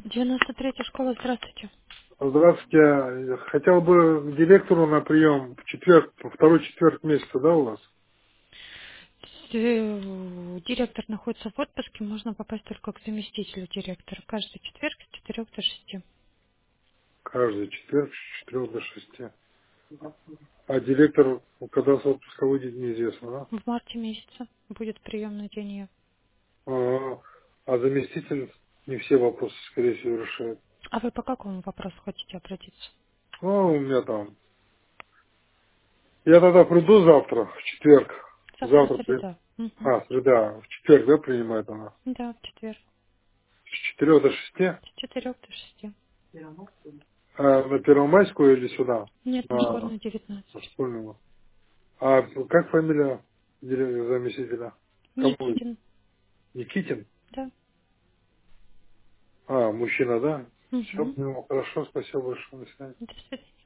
93-я школа, здравствуйте. Здравствуйте. Хотел бы к директору на прием в четверг, второй четверг месяца, да, у вас? Директор находится в отпуске, можно попасть только к заместителю директора. Каждый четверг с 4 до 6. Каждый четверг с 4 до 6. А директор, когда с отпуска выйдет, неизвестно, да? В марте месяце будет приемный день ее. А заместитель не все вопросы, скорее всего, решает. А вы по какому вопросу хотите обратиться? Ну, у меня там. Я тогда приду завтра, в четверг. Завтра Завтра, среда. Мгм. среда, в четверг, да, принимает она? Да, в четверг. С 4 до 6. С 4 до 6. А на Первомайскую или сюда? Нет, на На школьную 19. школьную. А как фамилия заместителя? Кому? Никитин. Никитин? Да. А, мужчина, да? Все, Угу. хорошо, спасибо большое. До свидания. До свидания.